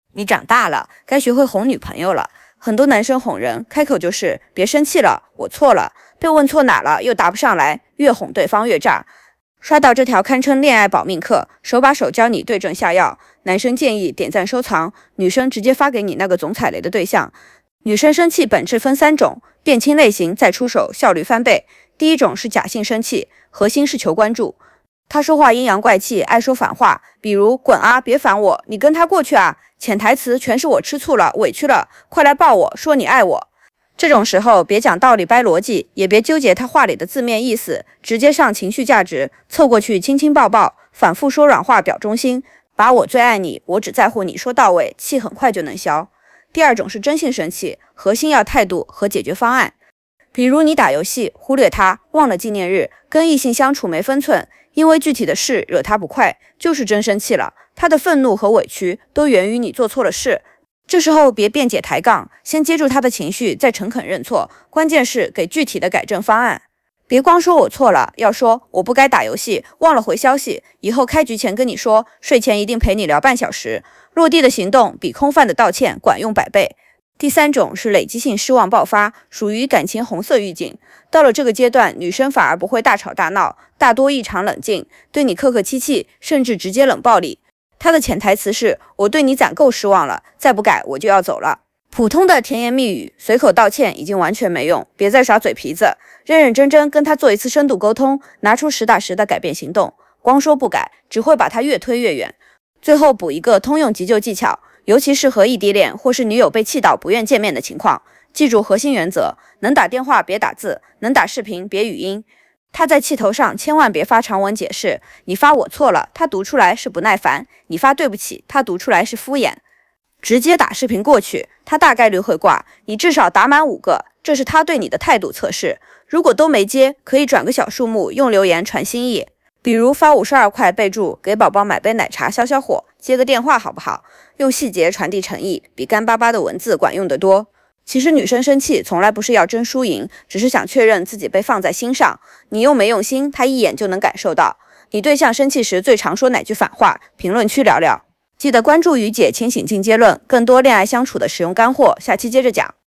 你长大了，该学会哄女朋友了。很多男生哄人，开口就是别生气了，我错了。被问错哪了，又答不上来，越哄对方越炸。刷到这条堪称恋爱保命课，手把手教你对症下药。男生建议点赞收藏，女生直接发给你那个总踩雷的对象。女生生气本质分3种，辨清类型再出手，效率翻倍。第一种是假性生气，核心是求关注。他说话阴阳怪气，爱说反话，比如滚啊，别烦我，你跟他过去啊，潜台词全是我吃醋了，委屈了，快来抱我，说你爱我。这种时候别讲道理掰逻辑，也别纠结他话里的字面意思，直接上情绪价值，凑过去亲亲抱抱，反复说软话表忠心，把我最爱你，我只在乎你说到位，气很快就能消。第二种是真性生气，核心要态度和解决方案。比如你打游戏忽略他，忘了纪念日，跟异性相处没分寸，因为具体的事惹他不快，就是真生气了，他的愤怒和委屈都源于你做错了事。这时候别辩解抬杠，先接住他的情绪，再诚恳认错，关键是给具体的改正方案。别光说我错了，要说我不该打游戏，忘了回消息，以后开局前跟你说，睡前一定陪你聊半小时。落地的行动比空泛的道歉管用100倍。第3种是累积性失望爆发，属于感情红色预警。到了这个阶段，女生反而不会大吵大闹，大多异常冷静，对你客客气气，甚至直接冷暴力。她的潜台词是我对你攒够失望了，再不改我就要走了。普通的甜言蜜语，随口道歉已经完全没用，别再耍嘴皮子，认认真真跟她做一次深度沟通，拿出实打实的改变行动。光说不改，只会把她越推越远。最后补一个通用急救技巧，尤其适合异地恋或是女友被气到不愿见面的情况。记住核心原则，能打电话别打字，能打视频别语音。他在气头上千万别发长文解释，你发我错了，他读出来是不耐烦；你发对不起，他读出来是敷衍。直接打视频过去，他大概率会挂，你至少打满5个，这是他对你的态度测试。如果都没接，可以转个小数目，用留言传心意。比如发52块，备注给宝宝买杯奶茶消消火，接个电话好不好？用细节传递诚意，比干巴巴的文字管用得多。其实女生生气从来不是要争输赢，只是想确认自己被放在心上。你用没用心，她一眼就能感受到。你对象生气时最常说哪句反话？评论区聊聊。记得关注雨姐，清醒进阶论，更多恋爱相处的实用干货，下期接着讲。